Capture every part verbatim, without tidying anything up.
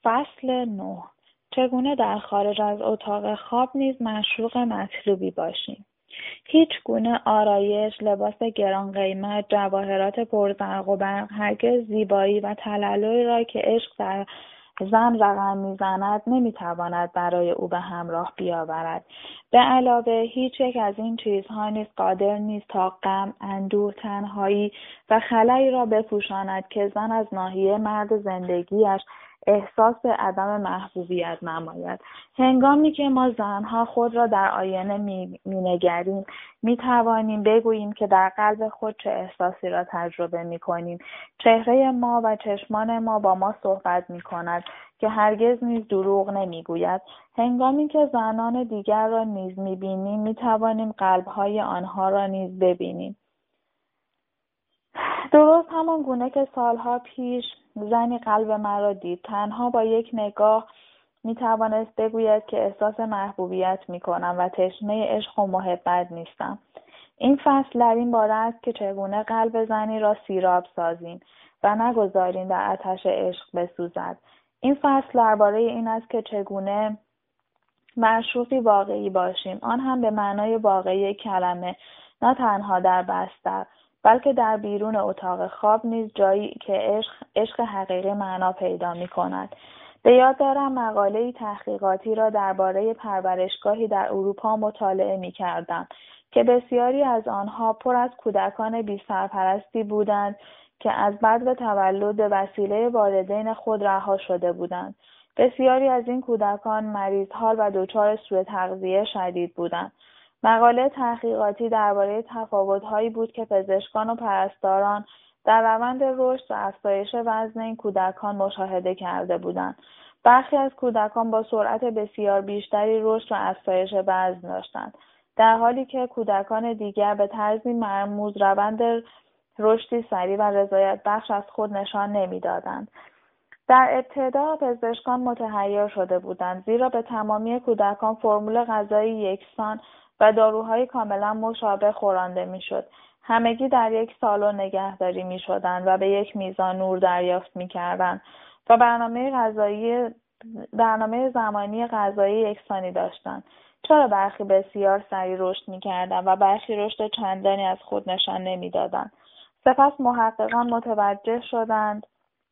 فصل نه. چگونه در خارج از اتاق خواب نیز معشوق مطلوبی باشیم. هیچ گونه آرایش، لباس گران قیمت، جواهرات پرزرق و برق هرگز زیبایی و تلالویی را که عشق در زن رقم میزند نمیتواند برای او به همراه بیاورد. به علاوه هیچ یک از این چیزها نیز قادر نیست تا غم، اندوه، تنهایی و خلایی را بپوشاند که زن از ناحیه مرد زندگیش احساس عدم محبوبیت نماید. هنگامی که ما زنها خود را در آینه می نگریم می توانیم بگوییم که در قلب خود چه احساسی را تجربه می کنیم. چهره ما و چشمان ما با ما صحبت می کند که هرگز نیز دروغ نمی گوید. هنگامی که زنان دیگر را نیز می بینیم می توانیم قلبهای آنها را نیز ببینیم. درست همان گونه که سالها پیش زنی قلب مرا دید، تنها با یک نگاه می توانست بگوید که احساس محبوبیت می کنم و تشنه عشق و محبت نیستم. این فصل در این باره است که چگونه قلب زنی را سیراب سازیم و نگذاریم در آتش عشق بسوزد. این فصل درباره این است که چگونه معشوقی واقعی باشیم، آن هم به معنای واقعی کلمه، نه تنها در بستر بلکه در بیرون اتاق خواب نیز، جایی که عشق عشق حقیقی معنا پیدا می کند. به یاد دارم مقاله‌ای تحقیقاتی را درباره پرورشگاهی در اروپا مطالعه می کردم که بسیاری از آنها پر از کودکان بی سرپرستی بودند که از بعد تولد به وسیله والدین خود رها شده بودند. بسیاری از این کودکان مریض‌حال و دچار سوء تغذیه شدید بودند. مقاله تحقیقاتی درباره تفاوت‌هایی بود که پزشکان و پرستاران در روند رشد و افزایش وزن این کودکان مشاهده کرده بودند. برخی از کودکان با سرعت بسیار بیشتری رشد و افزایش وزن داشتند، در حالی که کودکان دیگر به طرزی مرموز روند رشدی سریع و رضایت بخش از خود نشان نمی‌دادند. در ابتدا پزشکان متحیر شده بودند، زیرا به تمامی کودکان فرمول غذایی یکسان و داروهای کاملا مشابه خورانده میشد. همگی در یک سالن نگهداری میشدند و به یک میزان نور دریافت میکردند و برنامه غذایی برنامه زمانی غذایی یکسانی داشتند. چرا برخی بسیار سریع رشد میکردند و برخی رشد چندانی از خود نشان نمیدادند؟ سپس محققان متوجه شدند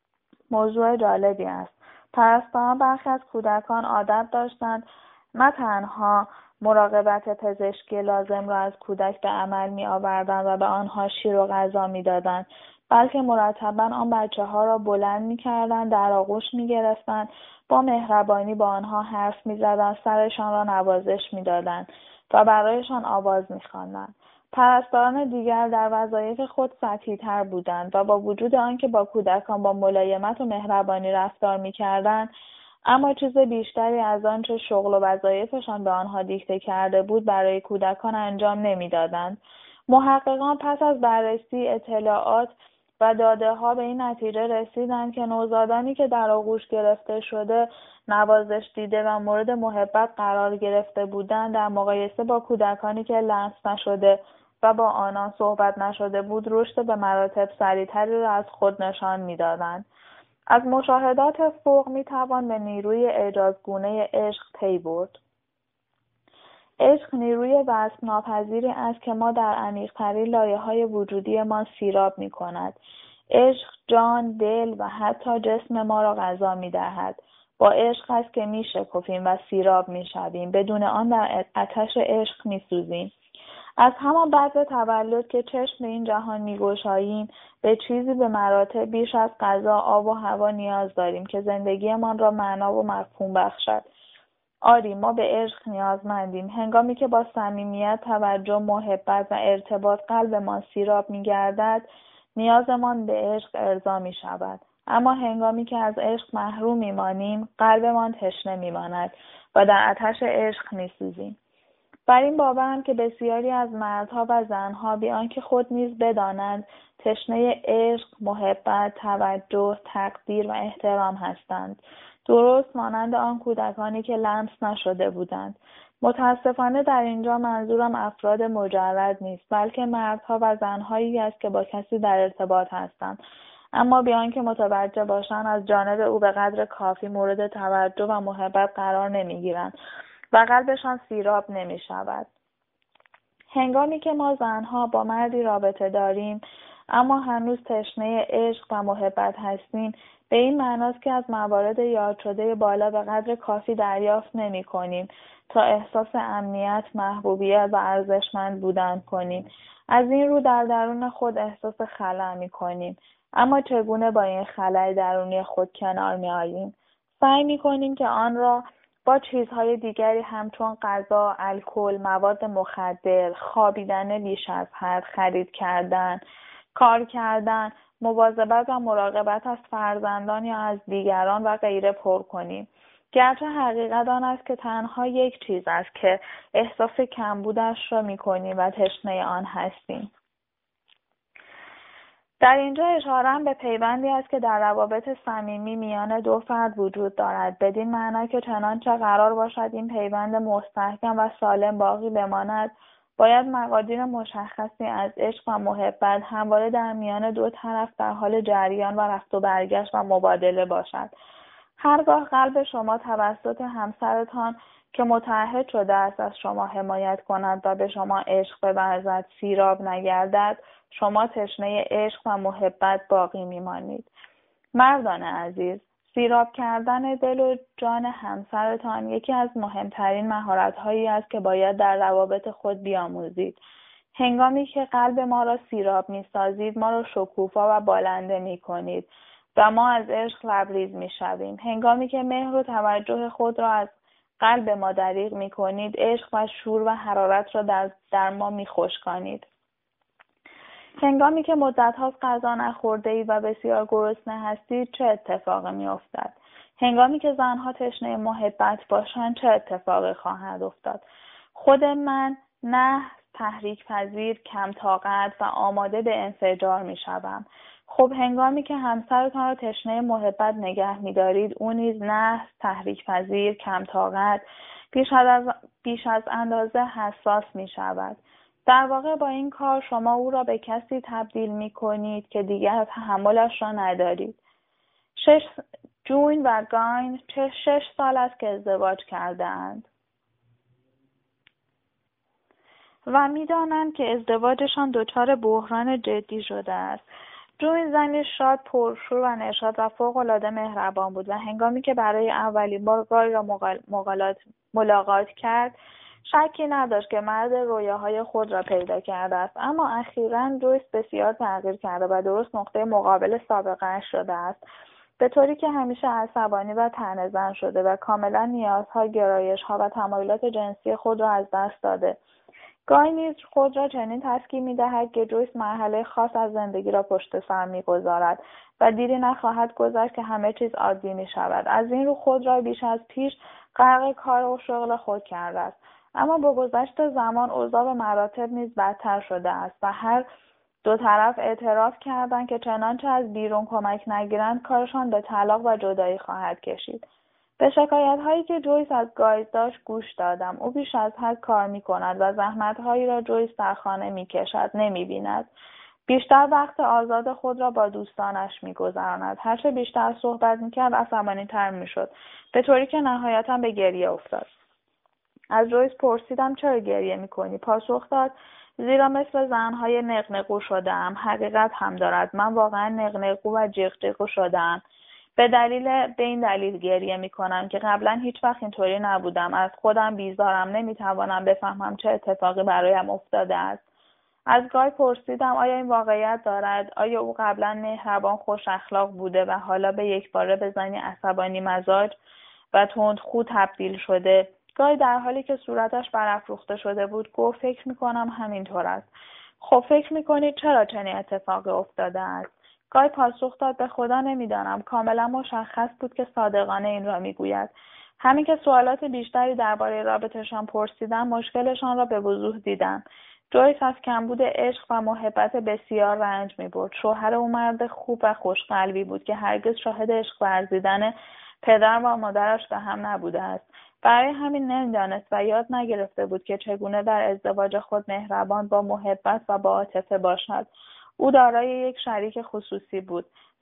موضوع جالبی است. پرستاران برخی از کودکان عادت داشتند نه تنها مراقبت پزشکی لازم را از کودک به عمل می آوردند و به آنها شیر و غذا می دادند، بلکه مرتباً آن بچه ها را بلند می کردند، در آغوش می گرفتند، با مهربانی با آنها حرف می زدند، سرشان را نوازش می دادند و برایشان آواز می خواندند. پرستاران دیگر در وظایف خود سطحی تر بودند و با وجود آنکه با کودکان با ملایمت و مهربانی رفتار می کردند، اما چیز بیشتری از آنچه شغل و وظایفشان به آنها دیکته کرده بود برای کودکان انجام نمیدادند. محققان پس از بررسی اطلاعات و داده ها به این نتیجه رسیدند که نوزادانی که در آغوش گرفته شده، نوازش دیده و مورد محبت قرار گرفته بودند، در مقایسه با کودکانی که لمس نشده و با آنان صحبت نشده بود، رشد به مراتب سریعتری را از خود نشان میدادند. از مشاهدات فوق می توان به نیروی اعجازگونه عشق پی برد. عشق نیروی وصف ناپذیری است که ما در عمیق‌ترین لایه‌های وجودی ما سیراب می کند. عشق جان، دل و حتی جسم ما را غذا می دهد. با عشق است که می شکفیم و سیراب می شویم. بدون آن در آتش عشق می سوزیم. از همان بعد تولد که چشم به این جهان می‌گشاییم، به چیزی به مراتب بیش از غذا، آب و هوا نیاز داریم که زندگیمان را معنا و مفهوم بخشد. آری، ما به عشق نیازمندیم. هنگامی که با صمیمیت، توجه، محبت و ارتباط قلبمان سیراب می‌گردد، نیازمان به عشق ارضا می‌شود. اما هنگامی که از عشق محروم می‌مانیم، قلبمان تشنه می‌ماند و در آتش عشق می‌سوزیم. بر این باورم که بسیاری از مردها و زنها بی آنکه خود نیز بدانند تشنه عشق، محبت، توجه، تقدیر و احترام هستند، درست مانند آن کودکانی که لمس نشده بودند. متاسفانه در اینجا منظورم افراد مجرد نیست، بلکه مردها و زنهایی است که با کسی در ارتباط هستند، اما بی آنکه متوجه باشند از جانب او به قدر کافی مورد توجه و محبت قرار نمیگیرند و قلبشان سیراب نمیشود. هنگامی که ما زنها با مردی رابطه داریم اما هنوز تشنه عشق و محبت هستیم، به این معناست که از موارد یاد شده بالا به قدر کافی دریافت نمی کنیم تا احساس امنیت، محبوبیت و ارزشمند بودن کنیم. از این رو در درون خود احساس خلأ می کنیم. اما چگونه با این خلأ درونی خود کنار می آییم؟ سعی می کنیم که آن را با چیزهای دیگری همچون غذا، الکل، مواد مخدر، خوابیدن بیش از حد، خرید کردن، کار کردن، مواظبت و مراقبت از فرزندان یا از دیگران و غیره پر کنیم. گرچه حقیقت آن است که تنها یک چیز است که احساس کمبودش را می‌کنیم و تشنه آن هستیم. در اینجا اشاره‌ام به پیوندی است که در روابط صمیمی میان دو فرد وجود دارد، بدین معنا که چنانچه قرار باشد این پیوند مستحکم و سالم باقی بماند، باید مقادیر مشخصی از عشق و محبت همواره در میان دو طرف در حال جریان و رفت و برگشت و مبادله باشد. هرگاه قلب شما توسط همسرتان که متعهد شده است از شما حمایت کند و به شما عشق بورزد سیراب نگردد، شما تشنه عشق و محبت باقی میمانید. مردان عزیز، سیراب کردن دل و جان همسرتان یکی از مهمترین مهارت‌هایی است که باید در روابط خود بیاموزید. هنگامی که قلب ما را سیراب می‌سازید، ما را شکوفا و بالنده می‌کنید و ما از عشق لبریز می‌شویم. هنگامی که مهر و توجه خود را از قلب ما دریغ می‌کنید، عشق و شور و حرارت را در, در ما می‌خشکانید. هنگامی که مدت هاست غذا نخورده‌اید و بسیار گرسنه هستید، چه اتفاقی می‌افتد؟ هنگامی که زنها تشنه محبت باشند، چه اتفاقی خواهد افتاد؟ خود من نه تحریک پذیر، کم طاقت و آماده به انفجار می‌شوم. خب هنگامی که همسرتان را تشنه محبت نگه می‌دارید، او نیز نه تحریک پذیر، کم طاقت، بیش از بیش از اندازه حساس می‌شود. در واقع با این کار شما او را به کسی تبدیل می کنید که دیگر تحملش را ندارید. شش جوین و گاین چه شش سال است که ازدواج کردند و می دانند که ازدواجشان دچار بحران جدی شده است. جوین زنی شاد، پرشور و نشاط و فوق‌العاده مهربان بود و هنگامی که برای اولین بار گای را مقالات ملاقات کرد، شکی نداشت که مرد رویاهای خود را پیدا کرده است. اما اخیراً جویس بسیار تغییر کرده و درست نقطه مقابل سابقه‌اش شده است، به طوری که همیشه عصبانی و طعنه‌زن شده و کاملا نیازها، گرایش‌ها و تمایلات جنسی خود را از دست داده. گاهی نیز خود را چنین تسکین می‌دهد که جویس مرحله خاص از زندگی را پشت سر می‌گذارد و دیری نخواهد گذشت که همه چیز عادی می‌شود. از این رو خود را بیش از پیش غرق کار و شغل خود کرده است. اما با گذشت زمان اوضاع به مراتب نیز بدتر شده است و هر دو طرف اعتراف کردند که چنانچه از بیرون کمک نگیرند کارشان به طلاق و جدایی خواهد کشید. به شکایت‌هایی که جویس از گایز داشت گوش دادم. او بیش از حد کار می‌کند و زحمت‌هایی را جویس در خانه می‌کشد نمی‌بیند. بیشتر وقت آزاد خود را با دوستانش می‌گذراند. هرچه بیشتر صحبت می‌کرد عصبانی‌تر می‌شد، به طوری که نهایتاً به گریه افتاد. از جویس پرسیدم چرا گریه می‌کنی؟ پاسخ داد زیرا مثل زن‌های نقنقو شده‌ام. حقیقت هم دارد. من واقعاً نقنقو و جیغ جیغ شده‌ام. به دلیل به این دلیل گریه می‌کنم که قبلا هیچ وقت اینطوری نبودم. از خودم بیزارم، نمی‌توانم بفهمم چه اتفاقی برایم افتاده است. از گای پرسیدم آیا این واقعیت دارد؟ آیا او قبلا مهربان، خوش اخلاق بوده و حالا به یکباره به زنی عصبانی مزاج و تندخو تبدیل شده؟ گای در حالی که صورتش برافروخته شده بود گفت فکر می‌کنم همینطور است. خب فکر می‌کنید چرا چنین اتفاقی افتاده است؟ گای پاسخ داد به خدا نمی‌دانم. کاملا مشخص بود که صادقانه این را می‌گوید. همین که سوالات بیشتری درباره رابطه‌شان پرسیدم مشکلشان را به وضوح دیدم. جویس از کمبود عشق و محبت بسیار رنج می‌برد. شوهر او مرد خوب و خوشقلبی بود که هرگز شاهد عشق ورزیدن پدر و مادرش به هم نبوده است. برای همین نمی‌دانست و یاد نگرفته بود که چگونه در ازدواج خود مهربان، با محبت و با عاطفه باشد. او دارای یک شریک خصوصی بود،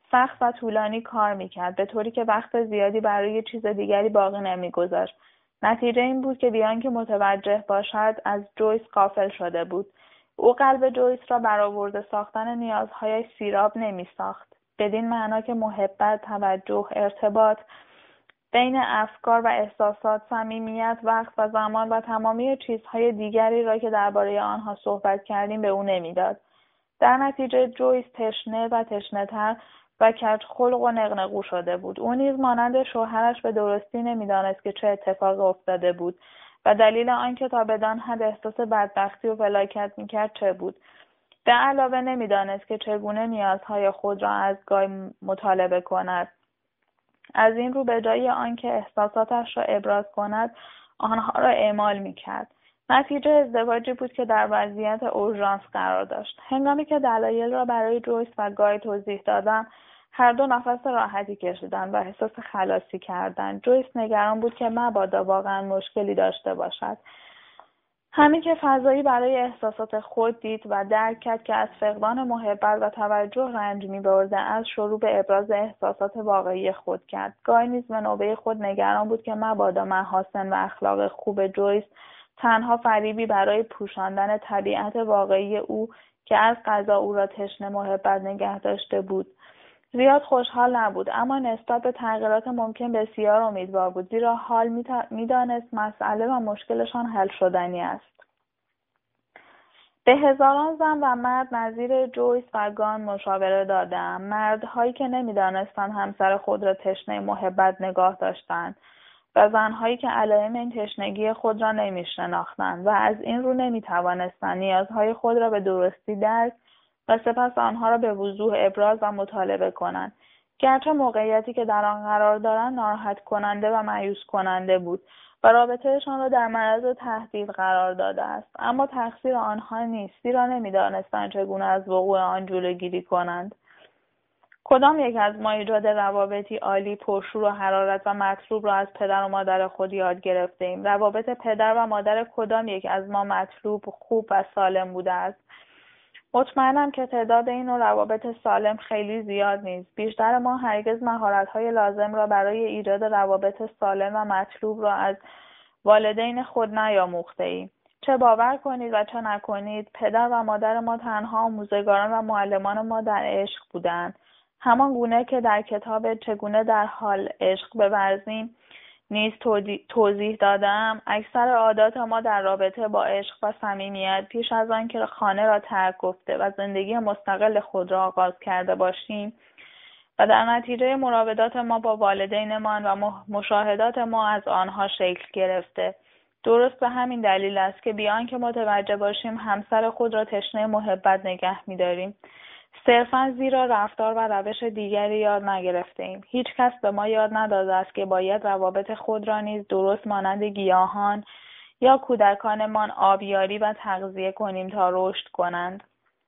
سخت و طولانی کار میکرد، به طوری که وقت زیادی برای چیز دیگری باقی نمیگذاشت. نتیجه این بود که بیان که متوجه باشد از جویس غافل شده بود. او قلب جویس را برآورده ساختن نیازهایش سیراب نمیساخت، بدین معنا که محبت، توجه، ارتباط بین افکار و احساسات، صمیمیت، وقت و زمان و تمامی چیزهای دیگری را که درباره آنها صحبت کردیم به او نمیداد. در نتیجه جویس تشنه و تشنه‌تر و کج خلق و نقنقو شده بود. او نیز مانند شوهرش به درستی نمیدانست که چه اتفاقی افتاده بود و دلیل آنکه تا بدان حد احساس بدبختی و فلاکت میکرد چه بود. به علاوه نمیدانست که چگونه نیازهای خود را از گاه مطالبه کند. از این رو به جای آنکه احساساتش را ابراز کند، آنها را اعمال میکرد. نتیجه ازدواجی بود که در وضعیت اورژانس قرار داشت. هنگامی که دلایل را برای جویس و گای توضیح دادم، هر دو نفس راحتی کشیدند و احساس خلاصی کردند. جویس نگران بود که مبادا واقعا مشکلی داشته باشد. همین که فضایی برای احساسات خود دید و درک کرد که از فقدان محبت و توجه رنج می‌برده است، شروع به ابراز احساسات واقعی خود کرد. گای نیز به نوبه خود نگران بود که مبادا محاسن و اخلاق خوب جویس تنها فریبی برای پوشاندن طبیعت واقعی او که از قضا او را تشنه محبت نگه داشته بود. زیاد خوشحال نبود، اما نسبت به تغییرات ممکن بسیار امیدوار بود، زیرا حال می‌دانست مسئله و مشکلشان حل شدنی است. به هزاران زن و مرد نظیر جویس و گان مشاوره دادم، مردهایی که نمی‌دانستند همسر خود را تشنه محبت نگاه داشتند و زنهایی که علائم این تشنگی خود را نمی‌شناختند و از این رو نمی‌توانستند نیازهای خود را به درستی درک و سپس آنها را به وضوح ابراز و مطالبه کنند. گرچه موقعیتی که در آن قرار دارند ناراحت کننده و مایوس کننده بود و رابطهشان را در معرض تهدید قرار داده است، اما تقصیر آنها نیست، زیرا نمی‌دانستند چگونه از وقوع آن جلوگیری کنند. کدام یک از ما ایجاد روابطی عالی، پرشور و حرارت و مطلوب را از پدر و مادر خود یاد گرفته‌ایم؟ روابط پدر و مادر کدام یک از ما مطلوب، خوب و سالم بوده است؟ مطمئنم که تعداد این نوع روابط سالم خیلی زیاد نیست. بیشتر ما هرگز مهارت‌های لازم را برای ایجاد روابط سالم و مطلوب را از والدین خود نیاموخته‌ایم. چه باور کنید و چه نکنید، پدر و مادر ما تنها آموزگاران و معلمان ما در عشق بودند. همان گونه که در کتاب چگونه در حال عشق بورزیم نیز توضیح دادم، اکثر عادات ما در رابطه با عشق و صمیمیت پیش از آن که خانه را ترک گفته و زندگی مستقل خود را آغاز کرده باشیم و در نتیجه مراودات ما با والدینمان و مشاهدات ما از آنها شکل گرفته. درست به همین دلیل است که بیان که متوجه باشیم همسر خود را تشنه محبت نگه می‌داریم، صرفاً زیرا رفتار و روش دیگری یاد نگرفته‌ایم. هیچ کس به ما یاد نداده است که باید روابط خود را نیز درست مانند گیاهان یا کودکانمان آبیاری و تغذیه کنیم تا رشد کنند.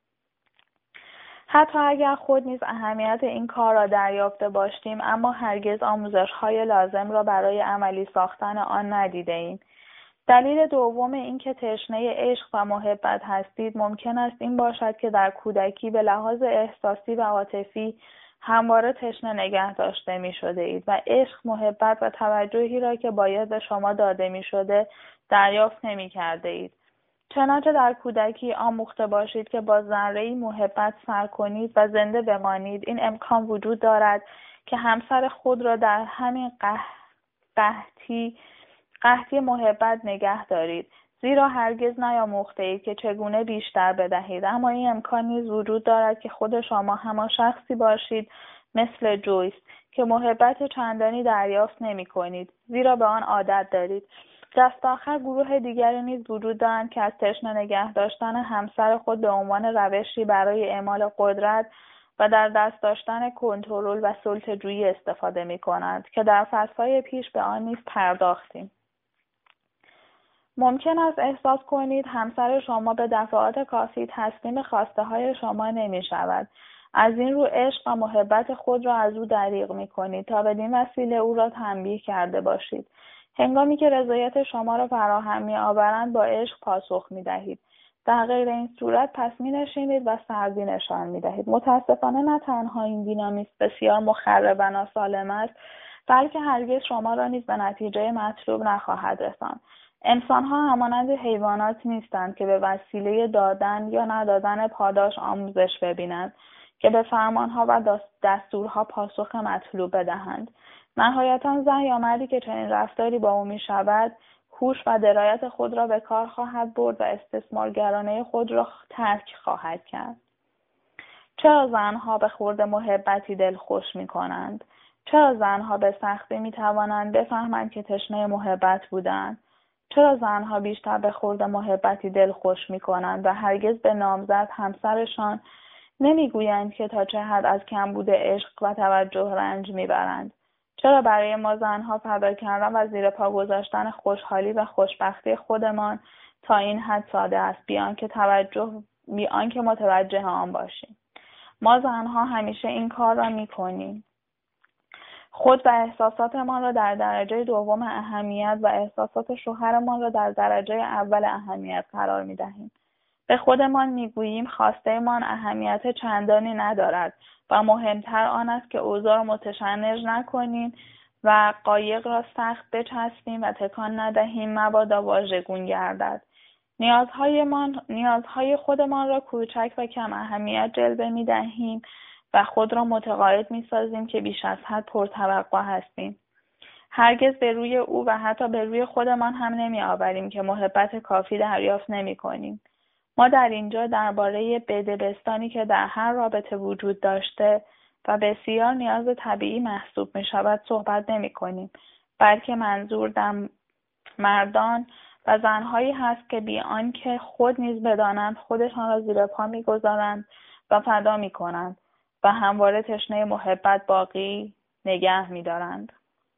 حتی اگر خود نیز اهمیت این کار را دریافته باشیم، اما هرگز آموزش‌های لازم را برای عملی ساختن آن ندیده‌ایم. دلیل دوم این که تشنه عشق و محبت هستید ممکن است این باشد که در کودکی به لحاظ احساسی و عاطفی همواره تشنه نگه داشته می شده اید و عشق، محبت و توجهی را که باید به شما داده می شده دریافت نمی کرده اید. چنانچه در کودکی آموخته باشید که با ذره‌ای محبت سر کنید و زنده بمانید، این امکان وجود دارد که همسر خود را در همین قحطی قحطی محبت نگه دارید، زیرا هرگز نیاموخته اید که چگونه بیشتر بدهید. اما این امکان نیز وجود دارد که خود شما همان شخصی باشید مثل جویس که محبت چندانی دریافت نمی کنید، زیرا به آن عادت دارید. دست آخر گروه دیگری نیز وجود دارند که از تشنه نگه داشتن همسر خود به عنوان روشی برای اعمال قدرت و در دست داشتن کنترل و سلطه‌جویی استفاده می کنند که در فصل‌های پیش به آن نیز پرداختیم. ممکن است احساس کنید همسر شما به دفعات کافی تسلیم خواسته های شما نمی شود. از این رو عشق و محبت خود را از او دریغ می کنید تا بدین وسیله او را تنبیه کرده باشید. هنگامی که رضایت شما را فراهم می آورند با عشق پاسخ می دهید. در غیر این صورت پس می‌نشینید و سردی نشان می‌دهید. متاسفانه نه تنها این دینامیسم بسیار مخرب و ناسالم است، بلکه هرگز شما را نیز به نتیجه مطلوب نخواهد رساند. انسان‌ها همانند حیوانات نیستند که به وسیله دادن یا ندادن پاداش آموزش ببینند که به فرمانها و دستورها پاسخ مطلوب بدهند. نهایتاً زن یا مردی که چنین رفتاری با او می‌شود، هوش و درایت خود را به کار خواهد برد و استثمارگرانه خود را ترک خواهد کرد. چرا زنها به خورد محبتی دلخوش می‌کنند؟ چرا زنها به سختی می‌توانند بفهمند که تشنه محبت بودند؟ چرا زنها بیشتر به خورد محبتی دلخوش می‌کنند و هرگز به نامزد همسرشان نمی‌گویند که تا چه حد از کمبود عشق و توجه رنج می‌برند؟ چرا برای ما زنها فدا کردن و زیر پا گذاشتن خوشحالی و خوشبختی خودمان تا این حد ساده است، بیان که توجه بیان که متوجه آن باشیم؟ ما زنها همیشه این کار را می‌کنیم. خود و احساساتمان را در درجه دوم اهمیت و احساسات شوهرمان را در درجه اول اهمیت قرار می‌دهیم. به خودمان می‌گوییم خواسته‌مان اهمیت چندانی ندارد و مهمتر آن است که اوضاع را متشنج نکنیم و قایق را سخت بچسبیم و تکان ندهیم مبادا واژگون گردد. نیازهایمان نیازهای خودمان را کوچک و کم اهمیت جلوه می‌دهیم و خود را متقاعد می‌سازیم که بیش از حد پرتوقع هستیم. هرگز به روی او و حتی به روی خودمان هم نمی‌آوریم که محبت کافی دریافت نمی‌کنیم. ما در اینجا درباره بدبستانی که در هر رابطه وجود داشته و بسیار نیاز طبیعی محسوب می‌شود صحبت نمی‌کنیم، بلکه منظور در مردان و زنهایی هست که بی آنکه خود نیز بدانند خودشان را زیر پا می‌گذارند و فدا می‌کنند و همواره تشنه محبت باقی نگه می‌دارند.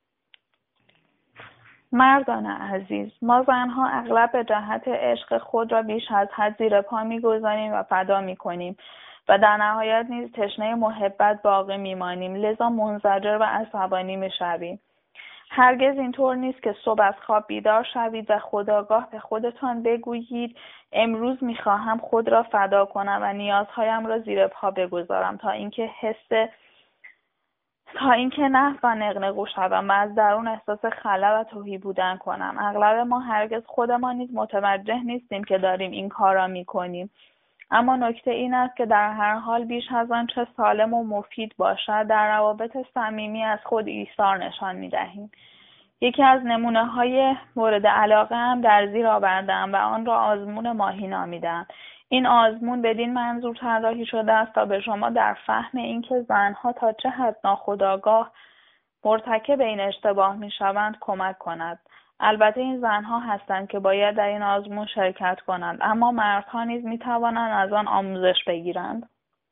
مردان عزیز، ما زنها اغلب به جهت عشق خود را بیش از حد زیر پا می‌گذاریم و فدا می‌کنیم و در نهایت نیز تشنه محبت باقی می‌مانیم، لذا منزجر و عصبانی می‌شویم. هرگز اینطور نیست که صبح از خواب بیدار شوید و خودآگاه به خودتان بگویید امروز می‌خواهم خود را فدا کنم و نیازهایم را زیر پا بگذارم تا اینکه حس تا اینکه نه و نقنقو شوم و از درون احساس خلا و تهی بودن کنم. اغلب ما هرگز خودمان نیز متوجه نیستیم که داریم این کار را می‌کنیم. اما نکته این است که در هر حال بیش از آن چه سالم و مفید باشد، در روابط صمیمی از خود ایثار نشان می‌دهیم. یکی از نمونه‌های مورد علاقه هم در زیر آورده‌ام و آن را آزمون ماهی نامیده‌ام. این آزمون بدین منظور طراحی شده است تا به شما در فهم اینکه زنها تا چه حد ناخودآگاه مرتکب این اشتباه می‌شوند کمک کند. البته این زنها هستند که باید در این آزمون شرکت کنند، اما مردها نیز می‌توانند از آن آموزش بگیرند.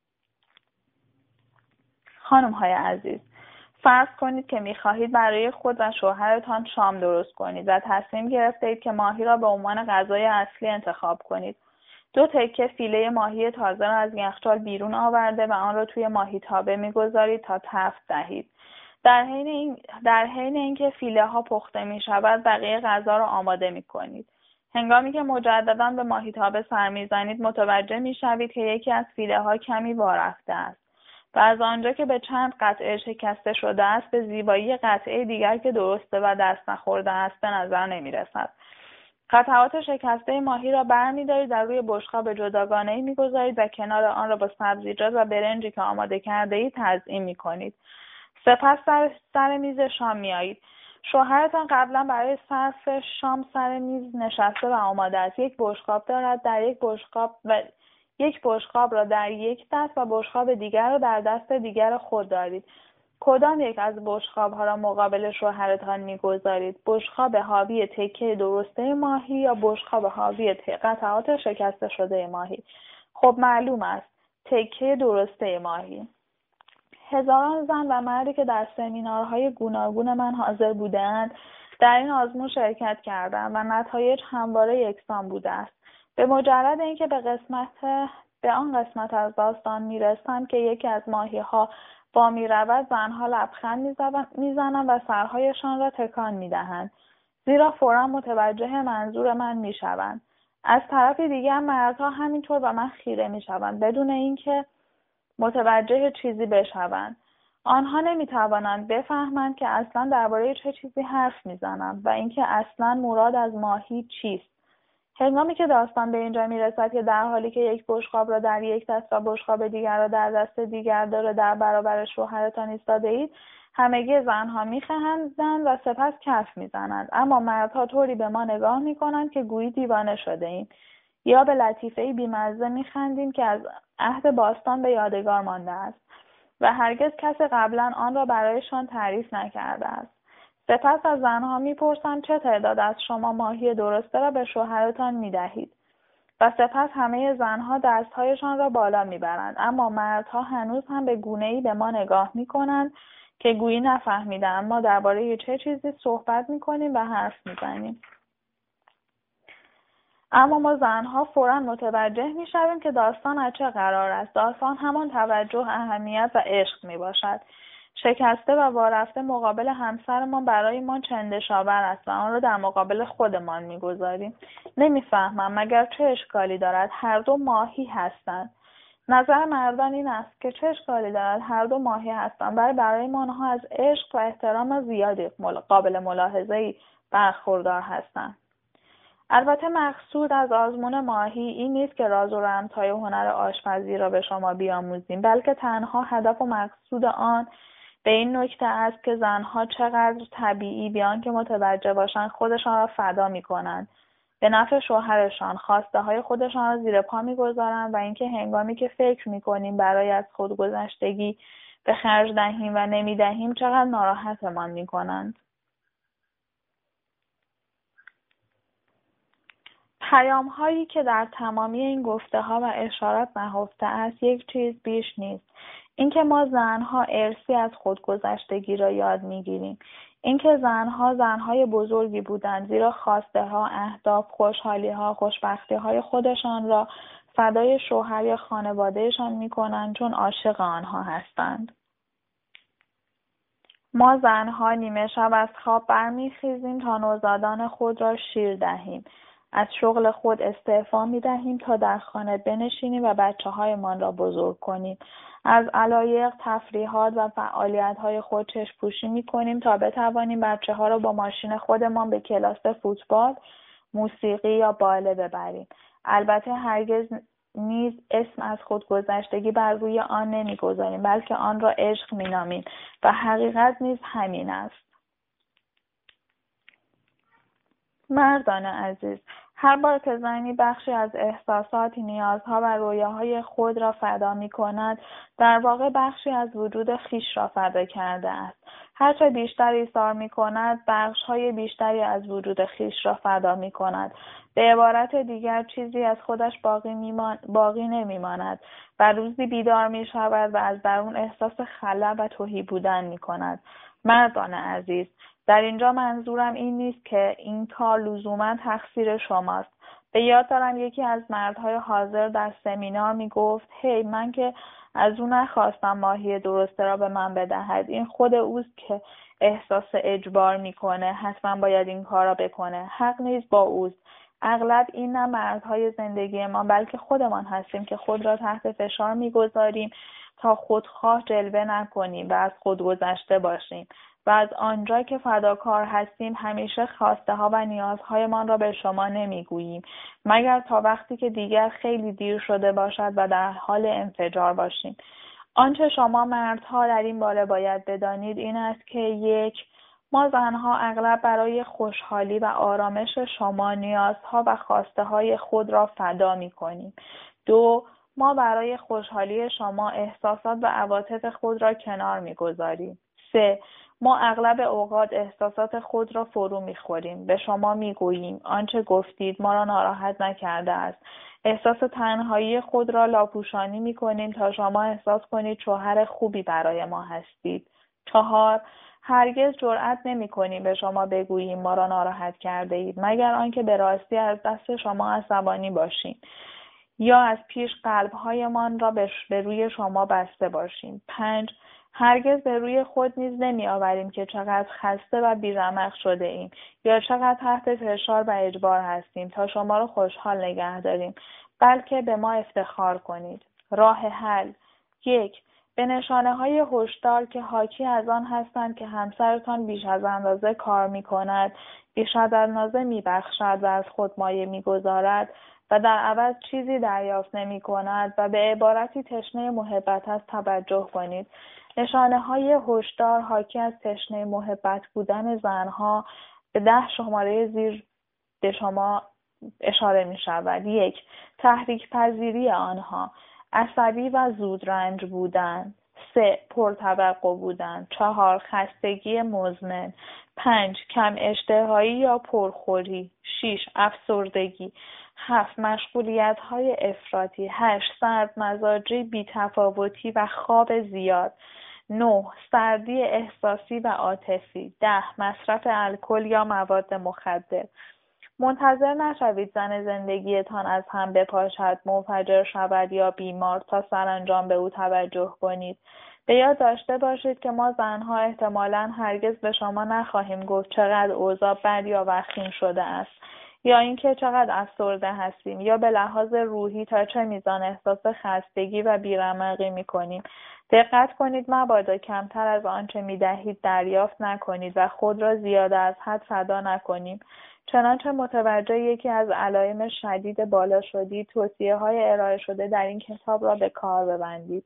خانم‌های عزیز، فرض کنید که می‌خواهید برای خود و شوهرتان شام درست کنید و تصمیم گرفتید که ماهی را به عنوان غذای اصلی انتخاب کنید. دو تکه فیله ماهی تازه را از یخچال بیرون آورده و آن را توی ماهیتابه می‌گذارید تا تفت دهید. در حین این در حین اینکه فیله ها پخته می‌شود، بقیه غذا را آماده می‌کنید. هنگامی که مجدداً به ماهیتابه سر می‌زنید، متوجه می‌شوید که یکی از فیله ها کمی وارفته است و از آنجا که به چند قطعه شکسته شده است، به زیبایی قطعه دیگر که درسته و دست نخورده است به نظر نمی‌رسد. قطعات شکسته ماهی را برمی‌دارید و روی بشقاب جداگانه‌ای می‌گذارید و کنار آن را با سبزیجات و برنجی که آماده کرده‌اید تزیین می‌کنید. سپس سر, سر میز شام میایید. شوهرتان قبلا برای صرف شام سر میز نشسته و آماده است. یک بشقاب دارد در یک بشقاب و یک بشقاب را در یک دست و بشقاب دیگر را در دست دیگر خود دارید. کدام یک از بشقاب‌ها را مقابل شوهرتان می‌گذارید؟ بشقاب حاوی تکه درسته ماهی یا بشقاب حاوی قطعات شکسته شده ماهی؟ خب معلوم است، تکه درسته ماهی. هزاران زن و مردی که در سمینارهای گوناگون من حاضر بودند در این آزمون شرکت کردند و نتایج همواره یکسان بوده است. به مجرد اینکه به قسمت به آن قسمت از داستان میرسند که یکی از ماهی‌ها با میرود، زنها لبخند میزنند و سرهایشان را تکان میدهند، زیرا فوراً متوجه منظور من میشوند. از طرف دیگر مردها همینطور به من خیره میشوند بدون اینکه متوجه چیزی بشوند. آنها نمیتوانند بفهمند که اصلا درباره چه چیزی حرف میزنم و اینکه اصلا مراد از ماهی چیست. هنگامی که داستان به اینجا میرسد که در حالی که یک بشقاب را در یک دست و بشقاب دیگر را در دست دیگر داره در برابر شوهرتان ایستاده اید، همگی زنها میخندند و سپس کف میزنند، اما مردها طوری به ما نگاه میکنند که گویی دیوانه شده ایم، یا به لطیفه‌ای بیمزه میخندیم که از عهد باستان به یادگار مانده است و هرگز کسی قبلا آن را برایشان تعریف نکرده است. سپس از زنها میپرسم چه تعداد از شما ماهی درسته را به شوهرتان میدهید و سپس همه زنها دستهایشان را بالا میبرند، اما مردها هنوز هم به گونه‌ای به ما نگاه میکنند که گویی نفهمیدند ما درباره چه چیزی صحبت میکنیم و حرف میزنیم. اما ما زنها فوراً متوجه میشویم که داستان از چه قرار است. داستان همان توجه، اهمیت و عشق میباشد. شکسته و وارفته مقابل همسرمان برای ما چندشاور است و آن را در مقابل خودمان میگذاریم. نمیفهمم مگر چه اشکالی دارد؟ هر دو ماهی هستند. نظر مردان این است که چه اشکالی دارد؟ هر دو ماهی هستند. برای برای ما آنها از عشق و احترام زیادی قابل ملاحظه‌ای برخوردار هستند. البته مقصود از آزمون ماهی این نیست که راز و رمزهای هنر آشپزی را به شما بیاموزیم، بلکه تنها هدف و مقصود آن به این نکته است که زنها چقدر طبیعی بیان که متوجه باشند خودشان را فدا می‌کنند، به نفع شوهرشان خواسته های خودشان را زیر پا می‌گذارند و اینکه هنگامی که فکر می‌کنیم برای از خودگذشتگی به خرج دهیم و نمی‌دهیم چقدر ناراحتمان می‌کنند. پیام هایی که در تمامی این گفته ها و اشارات نهفته است یک چیز بیش نیست. اینکه ما زنها ارثی از خودگذشتگی را یاد میگیریم. اینکه زنها زنهای بزرگی بودند زیرا خواسته ها، اهداف، خوشحالی ها، خوشبختی های خودشان را فدای شوهر یا خانوادهشان میکنند چون عاشق آنها هستند. ما زنها نیمه شب از خواب برمیخیزیم تا نوزادان خود را شیر دهیم. از شغل خود استعفا می دهیم تا در خانه بنشینیم و بچه هایمان را بزرگ کنیم. از علایق، تفریحات و فعالیت های خود چشم پوشی می کنیم تا بتوانیم بچه ها را با ماشین خودمان به کلاس فوتبال، موسیقی یا باله ببریم. البته هرگز نیز اسم از خودگذشتگی بر روی آن نمی گذاریم، بلکه آن را عشق می نامیم و حقیقت نیز همین است. مردان عزیز، هر بار که زنی بخشی از احساسات، نیازها و رویاهای خود را فدا می کند، در واقع بخشی از وجود خیش را فدا کرده است. هرچه بیشتر ایثار می کند، بخشهای بیشتری از وجود خیش را فدا می کند. به عبارت دیگر چیزی از خودش باقی, میمان... باقی نمی ماند و روزی بیدار می شود و از درون احساس خلا و تهی بودن می کند. مردان عزیز، در اینجا منظورم این نیست که این کار لزوما تقصیر شماست. به یاد دارم یکی از مردهای حاضر در سمینار می گفت هی من که از او نخواستم ماهی درسته را به من بدهد. این خود اوست که احساس اجبار می کنه. حتما باید این کار را بکنه. حق نیز با اوست. اغلب این نه مردهای زندگی ما بلکه خودمان هستیم که خود را تحت فشار می گذاریم تا خودخواه جلوه نکنیم و از خود گذشته باشیم. و از آنجا که فداکار هستیم همیشه خواسته ها و نیازهایمان را به شما نمیگوییم مگر تا وقتی که دیگر خیلی دیر شده باشد و در حال انفجار باشیم. آنچه شما مردها در این باره باید بدانید این است که یک، ما زنها اغلب برای خوشحالی و آرامش شما نیازها و خواسته های خود را فدا می کنیم. دو، ما برای خوشحالی شما احساسات و عواطف خود را کنار می گذاریم. سه، ما اغلب اوقات احساسات خود را فرو می‌خوریم. به شما می‌گوییم آنچه گفتید ما را ناراحت نکرده است. احساس تنهایی خود را لاپوشانی می‌کنیم تا شما احساس کنید شوهر خوبی برای ما هستید. چهار، هرگز جرئت نمی‌کنیم به شما بگوییم ما را ناراحت کرده اید مگر آنکه به راستی از دست شما عصبانی باشیم یا از پیش قلب‌هایمان را به روی شما بسته باشیم. پنج، هرگز به روی خود نیز نمی آوریم که چقدر خسته و بی‌رمق شده ایم یا چقدر تحت فشار و اجبار هستیم تا شما را خوشحال نگه داریم، بلکه به ما افتخار کنید. راه حل: یک، به نشانه‌های هشدار که حاکی از آن هستند که همسرتان بیش از اندازه کار می‌کند، بیش از اندازه می‌بخشد و از خود مایه می‌گذارد و در عوض چیزی دریافت نمی‌کند و به عبارتی تشنه محبت است توجه کنید. نشانه‌های هشدار حاکی از تشنه محبت بودن زنها به ده شماره زیر به شما اشاره می‌شود. یک، تحریک پذیری آنها: عصبی و زودرنج بودن. سه، پرتوقع بودن. چهار، خستگی مزمن. پنج، کم اشتهایی یا پرخوری. شش، افسردگی. هفت، مشغولیت‌های افراطی. هشت، سردمزاجی، بی‌تفاوتی و خواب زیاد. نه، سردی احساسی و عاطفی. ده، مصرف الکل یا مواد مخدر. منتظر نشوید زن زندگیتان از هم بپاشد، منفجر شود یا بیمار تا سرانجام به او توجه کنید. به یاد داشته باشید که ما زنها احتمالاً هرگز به شما نخواهیم گفت چقدر اوضاع بد یا وخیم شده است، یا اینکه چقدر افسرده هستیم، یا به لحاظ روحی تا چه میزان احساس خستگی و بی‌رمقی می‌کنیم. دقت کنید مبادا کمتر از آنچه می‌دهید دریافت نکنید و خود را زیاده از حد فدا نکنیم. چنانچه متوجه یکی از علائم شدید بالا شدید، توصیه‌های ارائه شده در این کتاب را به کار ببندید.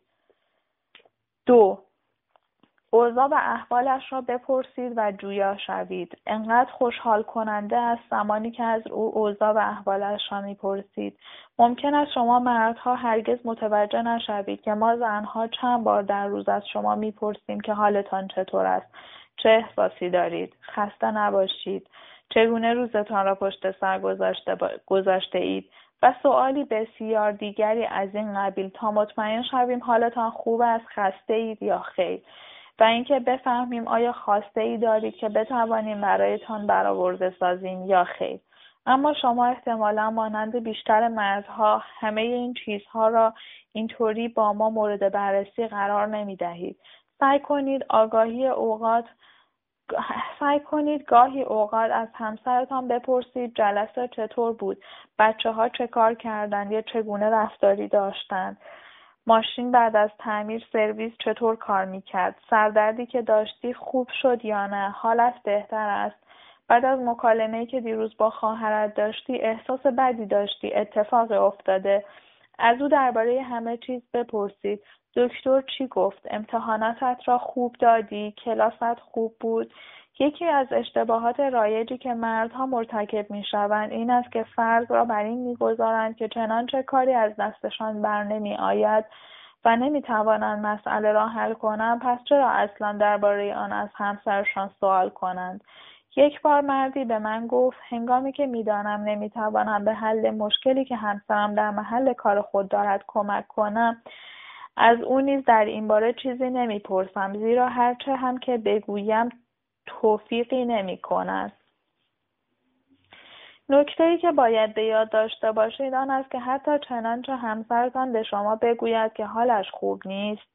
دو، اوضاع و احوالش را بپرسید و جویا شوید. انقدر خوشحال کننده است زمانی که از او اوضاع و احوالش را میپرسید. ممکن است شما مردها هرگز متوجه نشوید که ما زنها چند بار در روز از شما میپرسیم که حالتان چطور است، چه احساسی دارید، خسته نباشید، چگونه روزتان را پشت سر گذاشته, با... گذاشته اید و سؤالی بسیار دیگری از این قبیل تا مطمئن شویم حالتان خوب است، خسته اید یا خیر، و اینکه بفهمیم آیا خواسته ای دارید که بتوانیم برایتان برآورده سازیم یا خیر. اما شما احتمالاً مانند بیشتر مردها همه این چیزها را اینطوری با ما مورد بررسی قرار نمی دهید. سعی کنید آگاهی اوقات سعی کنید گاهی اوقات از همسرتان بپرسید جلسه چطور بود، بچه ها چه کار کردند یا چگونه رفتاری داشتند، ماشین بعد از تعمیر سرویس چطور کار میکرد، سردردی که داشتی خوب شد یا نه، حالت بهتر است، بعد از مکالمه‌ای که دیروز با خواهرت داشتی احساس بدی داشتی، اتفاق افتاده. از او درباره همه چیز بپرسید. دکتر چی گفت؟ امتحاناتت را خوب دادی؟ کلاست خوب بود؟ یکی از اشتباهات رایجی که مردها مرتکب می‌شوند این است که فرض را بر این می‌گذارند که چنانچه کاری از دستشان بر نمی‌آید و نمی‌توانند مسئله را حل کنند، پس چرا اصلا درباره آن از همسرشان سوال کنند؟ یک بار مردی به من گفت هنگامی که می‌دانم نمی‌توانم به حل مشکلی که همسرم در محل کار خود دارد کمک کنم، از او نیز در این باره چیزی نمی‌پرسم، زیرا هرچه هم که بگویم توفیقی نمی‌کند. نکته‌ای که باید به یاد داشته باشید آن است که حتی چنانچه همسرتان به شما بگوید که حالش خوب نیست،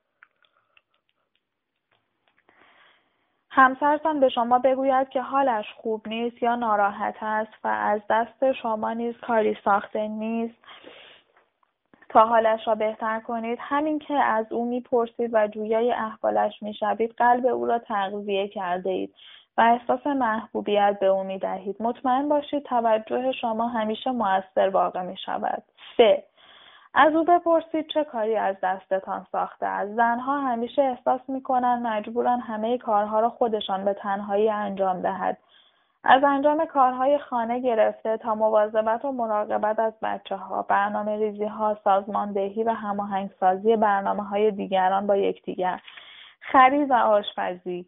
همسرتان به شما بگوید که حالش خوب نیست یا ناراحت است و از دست شما نیز کاری ساخته نیست تا حالش را بهتر کنید، همین که از او میپرسید و جویای احوالش میشوید قلب او را تغذیه کرده اید و احساس محبوبیت به او میدهید. مطمئن باشید توجه شما همیشه مؤثر واقع میشود. سه، از او بپرسید چه کاری از دستتان ساخته است. زنها همیشه احساس میکنند مجبورن همه کارها را خودشان به تنهایی انجام دهد. از انجام کارهای خانه گرفته تا مواظبت و مراقبت از بچه‌ها، برنامه‌ریزی‌ها، سازماندهی و هماهنگسازی برنامه‌های دیگران با یکدیگر، خرید و آشپزی.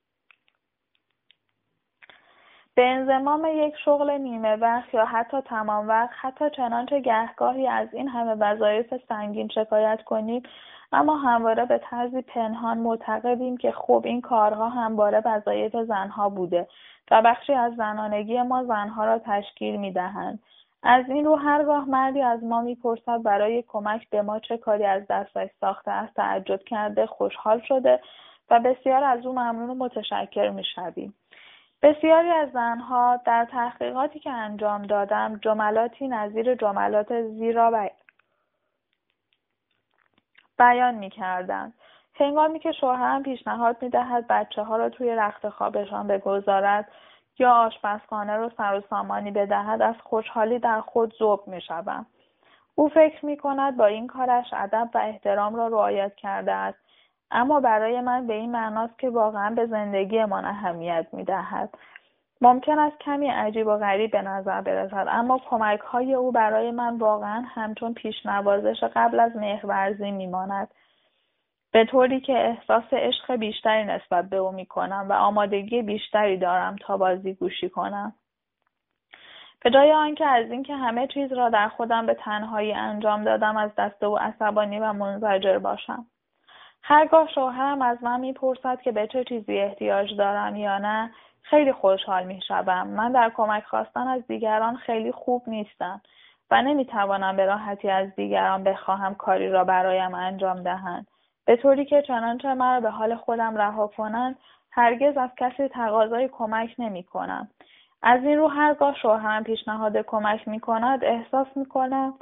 به انضمام یک شغل نیمه وقت یا حتی تمام وقت، حتی چنانچه گهگاهی از این همه وظایف سنگین شکایت کنیم، اما همواره به طرزی پنهان معتقدیم که خب این کارها همواره وظایف زنها بوده و بخشی از زنانگی ما زنها را تشکیل می‌دهند. از این رو هرگاه مردی از ما میپرسد برای کمک به ما چه کاری از دستش ساخته است، تعجب کرده، خوشحال شده و بسیار از او ممنون و متشکر میشویم. بسیاری از زنها در تحقیقاتی که انجام دادم جملاتی نظیر جملات زیر را بیان می‌کردند. هنگامی که شوهرم پیشنهاد می‌دهد بچه‌ها را توی رخت خوابشان بگذارد یا آشپزخانه را سر و سامانی بدهد، از خوشحالی در خود ذوب می‌شوم. او فکر می‌کند با این کارش ادب و احترام را رعایت کرده است، اما برای من به این معناست که واقعا به زندگیمان اهمیت می‌دهد. ممکن است کمی عجیب و غریب به نظر برسد، اما کمک‌های او برای من واقعا همچون پیش‌نوازش قبل از مهرورزی می‌ماند، به طوری که احساس عشق بیشتری نسبت به او می‌کنم و آمادگی بیشتری دارم تا بازیگوشی کنم. به جای آنکه از اینکه همه چیز را در خودم به تنهایی انجام دادم از دست او عصبانی و منزجر باشم. هرگاه شوهرم از من میپرسد که به چه چیزی احتیاج دارم یا نه، خیلی خوشحال میشوم. من در کمک خواستن از دیگران خیلی خوب نیستم و نمیتوانم به راحتی از دیگران بخواهم کاری را برایم انجام دهند، به طوری که چنانچه مرا به حال خودم رها کنند هرگز از کسی تقاضای کمک نمیکنم. از این رو هرگاه شوهرم پیشنهاد کمک میکند احساس میکنم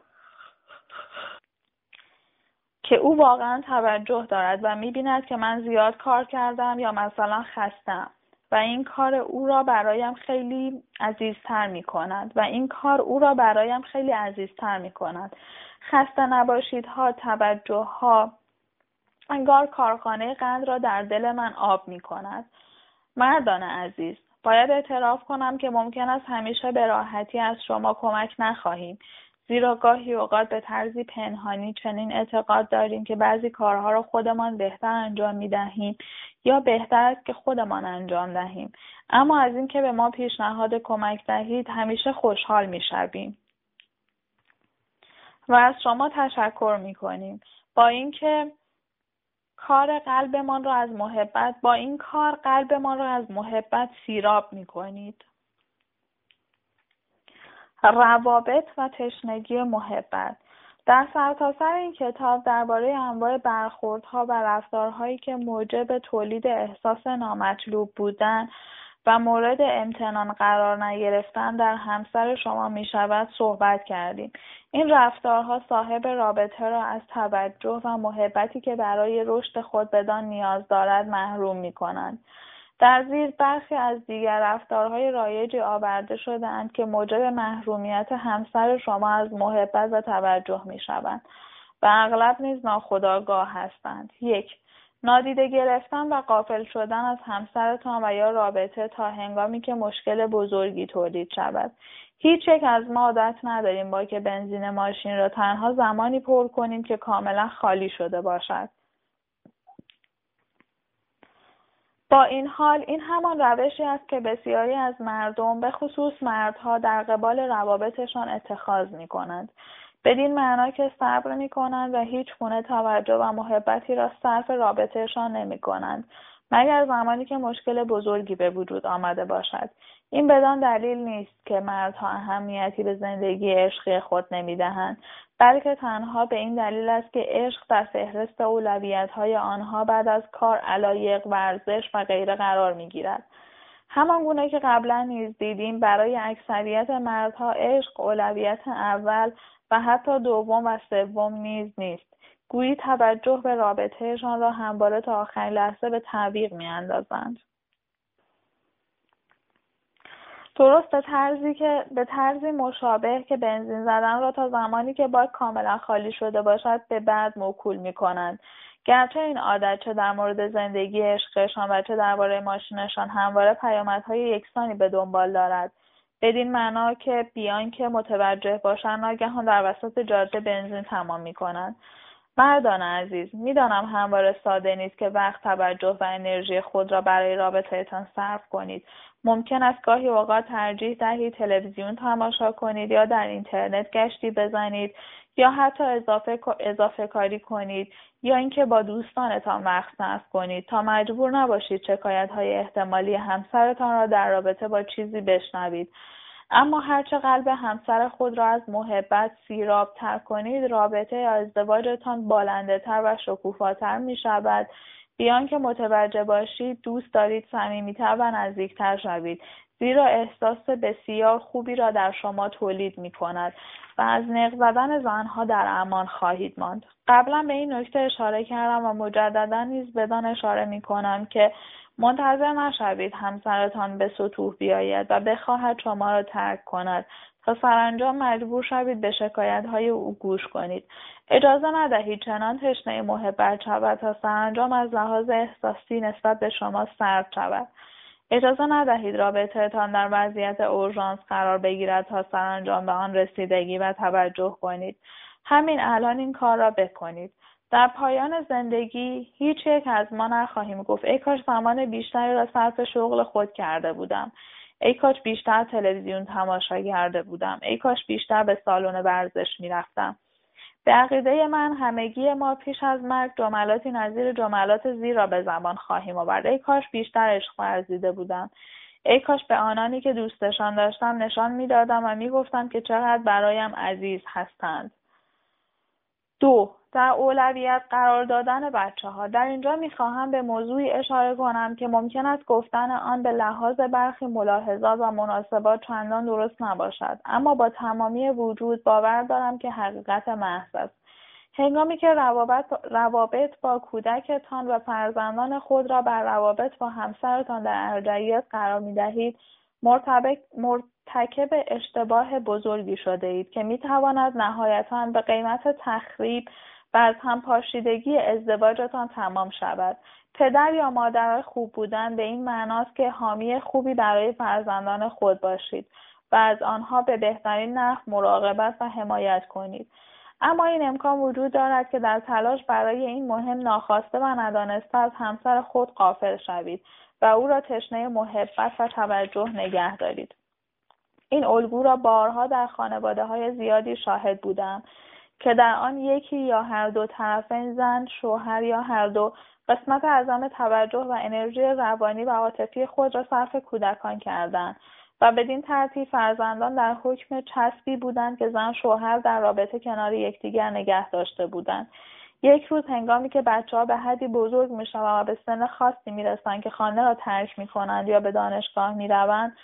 که او واقعا توجه دارد و می‌بیند که من زیاد کار کردم یا مثلا خستم و این کار او را برایم خیلی عزیزتر می‌کند و این کار او را برایم خیلی عزیزتر می‌کند. خسته نباشید ها، توجه ها، انگار کارخانه قند را در دل من آب می‌کند. مردان عزیز، باید اعتراف کنم که ممکن است همیشه به راحتی از شما کمک نخواهیم، زیرا گاهی اوقات به طرزی پنهانی چنین اعتقاد داریم که بعضی کارها را خودمان بهتر انجام می‌دهیم یا بهتر است که خودمان انجام دهیم. اما از این که به ما پیشنهاد کمک دهید همیشه خوشحال می‌شویم و از شما تشکر می‌کنیم. با اینکه کار قلبمان را از محبت با این کار قلبمان را از محبت سیراب می‌کنید. روابط و تشنگی محبت. در سرتاسر این کتاب درباره انواع برخوردها و رفتارهایی که موجب تولید احساس نامطلوب بودن و مورد امتنان قرار نگرفتن در همسر شما می شود صحبت کردیم. این رفتارها صاحب رابطه را از توجه و محبتی که برای رشد خود بدان نیاز دارد محروم می کنند. در زیر برخی از دیگر رفتارهای رایجی آورده شده‌اند که موجب محرومیت همسر شما از محبت و توجه می‌شوند و اغلب نیز ناخودآگاه هستند. یک، نادیده گرفتن و غافل شدن از همسرتان و یا رابطه تا هنگامی که مشکل بزرگی تولید شود. هیچ یک از ما عادت نداریم با که بنزین ماشین را تنها زمانی پر کنیم که کاملا خالی شده باشد. با این حال این همان روشی است که بسیاری از مردم به خصوص مردها در قبال روابطشان اتخاذ می کنند. بدین معنا که صبر می کنند و هیچ گونه توجه و محبتی را صرف رابطهشان نمی کنند مگر زمانی که مشکل بزرگی به وجود آمده باشد. این بدان دلیل نیست که مردها اهمیتی به زندگی عشقی خود نمی دهند، بلکه تنها به این دلیل است که عشق در فهرست اولویت‌های آنها بعد از کار، علایق، ورزش و غیره قرار می‌گیرد. همان گونه که قبلا نیز دیدیم برای اکثریت مردها عشق اولویت اول و حتی دوم و سوم نیز نیست. گویی توجه به رابطهشان را همواره تا آخرین لحظه به تعویق می‌اندازند. درست به طرزی که به طرزی مشابه که بنزین زدن را تا زمانی که باک کاملا خالی شده باشد به بعد موکول می‌کنند. گرچه این عادت چه در مورد زندگی عشقشان و چه درباره ماشینشان همواره پیامدهای یکسانی به دنبال دارد، بدین معنا که بیان که متوجه باشند ناگهان در وسط جاده بنزین تمام می‌کنند. مردان عزیز، میدانم همواره ساده نیست که وقت، توجه و انرژی خود را برای رابطه‌تان صرف کنید. ممکن است گاهی اوقات ترجیح دهید تلویزیون تماشا کنید یا در اینترنت گشتی بزنید یا حتی اضافه اضافه کاری کنید یا اینکه با دوستانتان وقت صرف کنید تا مجبور نباشید شکایت‌های احتمالی همسرتان را در رابطه با چیزی بشنوید. اما هرچه قلب همسر خود را از محبت سیراب تر کنید، رابطه یا ازدواجتان بالنده تر و شکوفاتر می شود. بیان که متوجه باشید دوست دارید صمیمیتر و نزدیکتر شوید، زیرا احساس بسیار خوبی را در شما تولید می کند و از نق زدن زنها در امان خواهید ماند. قبلا به این نکته اشاره کردم و مجددا نیز بدان اشاره می کنم که منتظر نشوید همسرتان به سطوح بیاید و بخواهد شما را ترک کند تا سرانجام مجبور شوید به شکایت‌های او گوش کنید. اجازه ندهید چنان تشنه محبت شود تا سرانجام از لحاظ احساسی نسبت به شما سرد شود. اجازه ندهید رابطه‌تان در وضعیت اورژانس قرار بگیرد تا سرانجام به آن رسیدگی و توجه کنید. همین الان این کار را بکنید. در پایان زندگی هیچ یک از ما نخواهیم گفت ای کاش زمان بیشتری را صرف شغل خود کرده بودم، ای کاش بیشتر تلویزیون تماشا کرده بودم، ای کاش بیشتر به سالن ورزش میرفتم. به عقیده من همگی ما پیش از مرگ جملاتی نظیر جملات زیر را به زبان خواهیم آورد. ای کاش بیشتر عشق ورزیده بودم، ای کاش به آنانی که دوستشان داشتم نشان میدادم و میگفتم که چقدر برایم عزیز هستند. دو، در اولویت قرار دادن بچه ها. در اینجا میخواهم به موضوعی اشاره کنم که ممکن است گفتن آن به لحاظ برخی ملاحظات و مناسبات چندان درست نباشد، اما با تمامی وجود باور دارم که حقیقت محض است. هنگامی که روابط, روابط با کودکتان و فرزندان خود را بر روابط با همسرتان در ارجحیت قرار میدهید، مرتکب اشتباه بزرگی شده اید که میتواند نهایتاً به قیمت تخریب و از هم پاشیدگی ازدواجتان تمام شود. پدر یا مادر خوب بودن به این معناست که حامی خوبی برای فرزندان خود باشید و از آنها به بهترین نحو مراقبت و حمایت کنید. اما این امکان وجود دارد که در تلاش برای این مهم ناخواسته و ندانسته از همسر خود غافل شوید و او را تشنه محبت و توجه نگه دارید. این الگو را بارها در خانواده‌های زیادی شاهد بودم که در آن یکی یا هر دو طرفین، زن، شوهر یا هر دو، قسمت اعظم توجه و انرژی روانی و عاطفی خود را صرف کودکان کردند و بدین ترتیب فرزندان در حکم چسبی بودند که زن شوهر در رابطه کنار یکدیگر نگه داشته بودند. یک روز هنگامی که بچه‌ها به حدی بزرگ می‌شوند و به سن خاصی می‌رسند که خانه را ترک می‌کنند یا به دانشگاه می‌روند،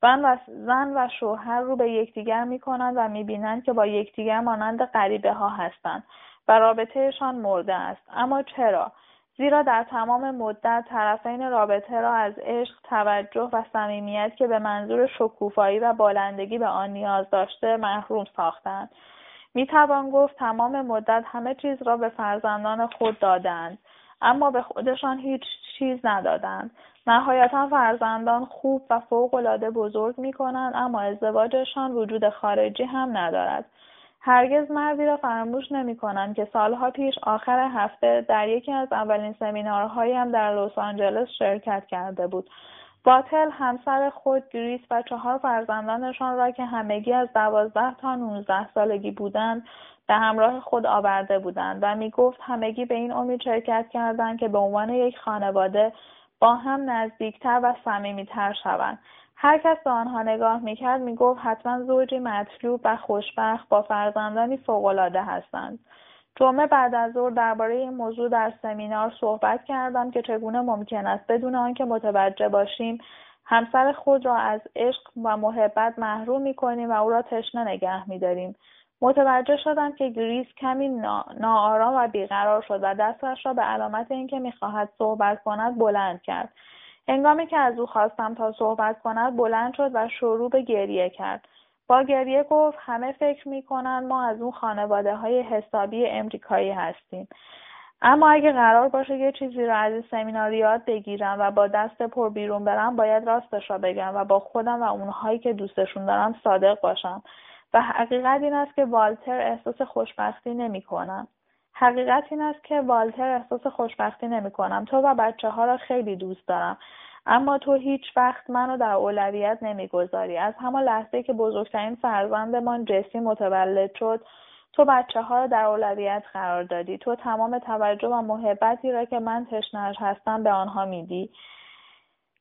زن و شوهر رو به یکدیگر می‌کنند و می‌بینند که با یکدیگر مانند غریبه‌ها هستند و رابطه‌شان مرده است. اما چرا؟ زیرا در تمام مدت طرفین رابطه را از عشق، توجه و صمیمیت که به منظور شکوفایی و بالندگی به آن نیاز داشته محروم ساختند. میتوان گفت تمام مدت همه چیز را به فرزندان خود دادند، اما به خودشان هیچ چیز ندادند. نهایتا فرزندان خوب و فوق‌العاده بزرگ می‌کنند، اما ازدواجشان وجود خارجی هم ندارد. هرگز مردی را فراموش نمی‌کنم که سالها پیش آخر هفته در یکی از اولین سمینارهایم در لس آنجلس شرکت کرده بود. باتل همسر خود، گریس و چهار فرزندانشان را که همگی از دوازده تا نوزده سالگی بودند به همراه خود آورده بودند و می‌گفت همگی به این امید شرکت کردند که به عنوان یک خانواده با هم نزدیکتر و صمیمیتر شوند. هر کس به آنها نگاه می‌کرد می‌گفت حتما زوجی مطلوب و خوشبخت با فرزندانی فوق‌العاده هستند. جمعه بعد از ظهر درباره این موضوع در سمینار صحبت کردم که چگونه ممکن است بدون آنکه متوجه باشیم همسر خود را از عشق و محبت محروم می‌کنیم و او را تشنه نگه می‌داریم. متوجه شدم که گریس کمی نا... ناآرام و بیقرار شد و دستش را به علامت اینکه می‌خواهد صحبت کند بلند کرد. هنگامی که از او خواستم تا صحبت کند بلند شد و شروع به گریه کرد. با گریه گفت همه فکر می‌کنند ما از اون خانواده‌های حسابی امریکایی هستیم. اما اگه قرار باشه یه چیزی رو از این سمینار یاد بگیرم و با دست پر بیرون برم باید راستش را بگم و با خودم و اونهایی که دوستشون دارم صادق باشم. و حقیقت این است که والتر احساس خوشبختی نمی‌کنم. حقیقت این است که والتر احساس خوشبختی نمی‌کنم. تو و بچه‌ها را خیلی دوست دارم. اما تو هیچ وقت منو در اولویت نمیگذاری. از همان لحظه که بزرگترین فرزندمان جسی متولد شد تو بچه ها را در اولویت قرار دادی. تو تمام توجه و محبتی را که من تشنه‌اش هستم به آنها میدی.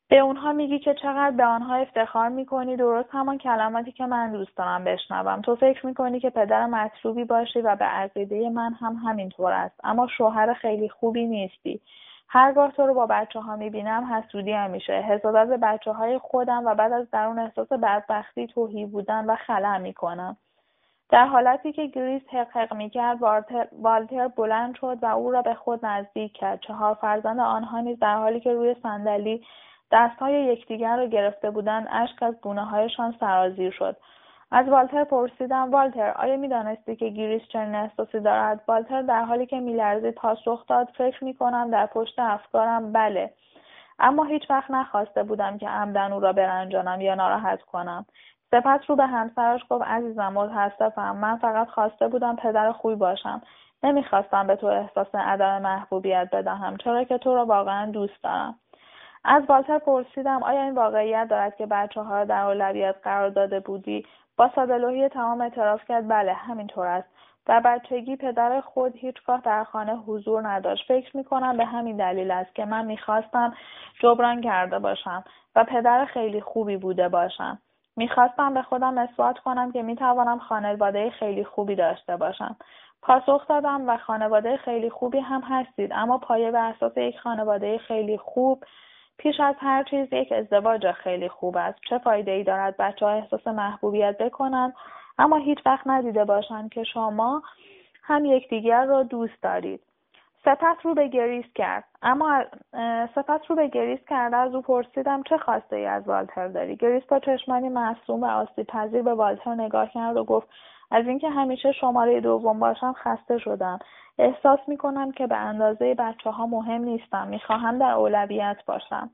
به اونها میگی که چقدر به آنها افتخار میکنی، درست همان کلماتی که من دوست دارم بشنوم. تو فکر میکنی که پدر مطلوبی باشی و به عقیده من هم همینطور است، اما شوهر خیلی خوبی نیستی. هرگاه تو رو با بچه ها میبینم حسودی هم میشه، حسادت به بچه های خودم و بعد از درون احساس بدبختی، تهی بودن و خلأ میکنم. در حالتی که گریس حق حق میکرد، والتر بلند شد و او را به خود نزدیک کرد. چهار فرزند آنها نیز در حالی که روی صندلی دستهای یکدیگر را گرفته بودند، اشک از گونه‌هایشان سرازیر شد. از والتر پرسیدم: والتر، آیا می‌دانستی که گریس چنین احساسی دارد؟ والتر در حالی که می‌لرزید پاسخ داد: فکر می‌کنم در پشت افکارم بله، اما هیچ وقت نخواسته بودم که عمدن او را برنجانم یا ناراحت کنم. سپس رو به همسرش گفت: عزیزم، متاسفم، من فقط خواسته بودم پدر خوبی باشم. نمیخواستم به تو احساس عدم محبوبیت بدهم، چرا که تو را واقعا دوست دارم. از والتر پرسیدم: آیا این واقعیت دارد که بچه ها را در اولویت قرار داده بودی؟ با ساده‌لوحی تمام اعتراف کرد: بله، همینطور است. در بچگی پدر خود هیچگاه در خانه حضور نداشت. فکر می‌کنم به همین دلیل است که من می‌خواستم جبران کرده باشم و پدر خیلی خوبی بوده باشم. می‌خواستم به خودم اثبات کنم که می‌توانم خانواده خیلی خوبی داشته باشم. پاسخ دادم: و خانواده خیلی خوبی هم هستید، اما پایه بر اساس یک خانواده خیلی خوب پیش از هر چیز یک ازدواج خیلی خوب است. چه فایده‌ای دارد بچه‌ها احساس محبوبیت بکنند اما هیچ وقت ندیده باشند که شما هم یکدیگر را دوست دارید. سپس رو به گریس کرد. اما سپس رو به گریس کرد از او پرسیدم: چه خواسته ای از والتر داری؟ گریس با چشمانی معصوم و آسیب‌پذیر به والتر نگاه کرد و گفت: از اینکه همیشه شماره دوم باشم خسته شدم. احساس می‌کنم که به اندازه بچه‌ها مهم نیستم. می‌خواهم در اولویت باشم.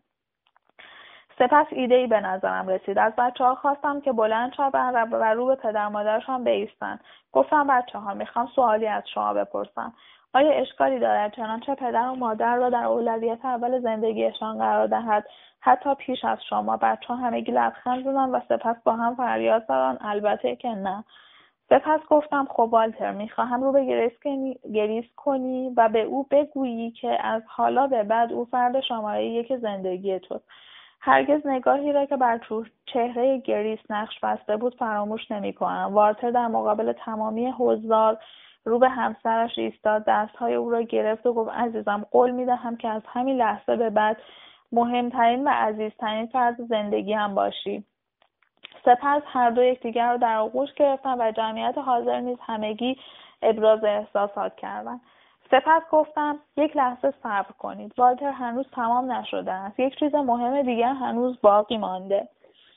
سپس ایده‌ای به نظرم رسید. از بچه‌ها خواستم که بلند شوند و رو به پدر مادرشان بایستند. گفتم: بچه‌ها، می‌خوام سوالی از شما بپرسم. آیا اشکالی دارد چنانچه پدر و مادر را در اولویت اول زندگیشان قرار دهد، حتی پیش از شما؟ بچه‌ها همگی لبخند زدند و سپس با هم فریاد زدند: البته که نه. سپس گفتم: خب والتر، میخواهم رو به گریس کنی, گریس کنی و به او بگویی که از حالا به بعد او فرد شماره یک زندگی توست. هرگز نگاهی را که بر چهره گریس نقش بسته بود فراموش نمی‌کنم. والتر در مقابل تمامی حضار رو به همسرش ایستاد، دستهای او را گرفت و گفت: عزیزم، قول می‌دهم که از همین لحظه به بعد مهمترین و عزیزترین فرد زندگی هم باشی. سپس هر دو یکدیگر را در آغوش گرفتند و جمعیت حاضر نیز همگی ابراز احساسات کردند. سپس گفتم: یک لحظه صبر کنید. والتر، هنوز تمام نشده است. یک چیز مهم دیگر هنوز باقی مانده.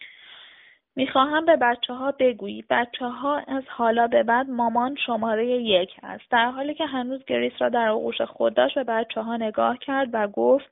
میخواهم به بچه ها بگویی بچه ها از حالا به بعد مامان شماره یک است. در حالی که هنوز گریس را در آغوش خود داشت به بچه ها نگاه کرد و گفت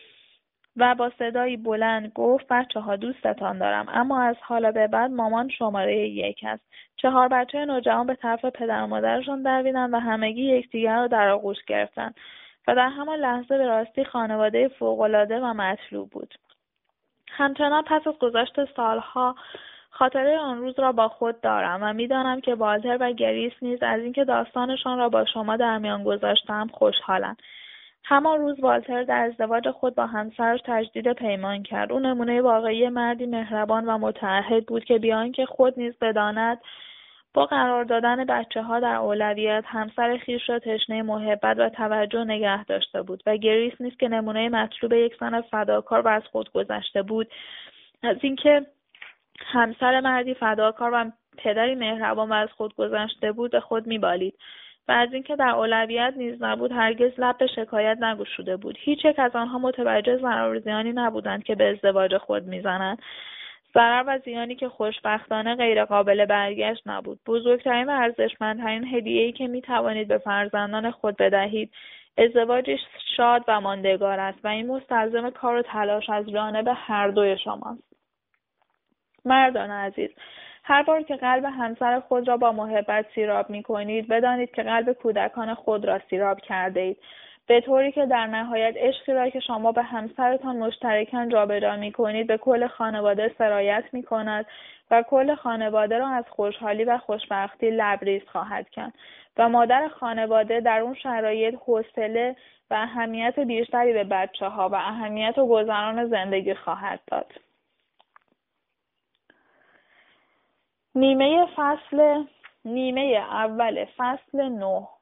و با صدایی بلند گفت: بچه ها، دوستتان دارم، اما از حالا به بعد مامان شماره یک است. چهار بچه نوجوان به طرف پدر و مادرشان دویدند و همگی یکدیگر را در آغوش گرفتند و در همان لحظه به راستی خانواده فوق‌العاده و مطلوب بود. همچنان پس از گذشت سالها خاطره آن روز را با خود دارم و می‌دانم که والتر و گریس نیز از اینکه داستانشان را با شما در میان گذاشتم خوشحالند. همان روز والتر در ازدواج خود با همسرش تجدید پیمان کرد. او نمونه واقعی مردی مهربان و متعهد بود که بیان که خود نیز بداند با قرار دادن بچه ها در اولویت همسر خویش را تشنه محبت و توجه نگه داشته بود و گریس نیز که نمونه مطلوب یک زن فداکار و از خود گذشته بود از اینکه همسر مردی فداکار و پدری مهربان و از خود گذشته بود به خود می‌بالید و از اینکه در اولویت نیز نبود هرگز لب به شکایت نگشوده بود. هیچ یک از آنها متوجه ضرر و زیانی نبودند که به ازدواج خود می‌زنند. ضرر و زیانی که خوشبختانه غیر قابل برگشت نبود. بزرگترین و ارزشمندترین هدیه‌ای که می‌توانید به فرزندان خود بدهید ازدواجی شاد و ماندگار است و این مستلزم کار و تلاش از جانب هر دوی شماست. مردان عزیز، هر بار که قلب همسر خود را با محبت سیراب می‌کنید بدانید که قلب کودکان خود را سیراب کرده اید. به طوری که در نهایت عشقی را که شما به همسرتان مشترکاً جابجا می‌کنید به کل خانواده سرایت می‌کند و کل خانواده را از خوشحالی و خوشبختی لبریز خواهد کرد و مادر خانواده در اون شرایط حوصله و اهمیت بیشتری به بچه‌ها و اهمیت و گذران زندگی خواهد داد. نیمه فصل نیمه اول فصل نه.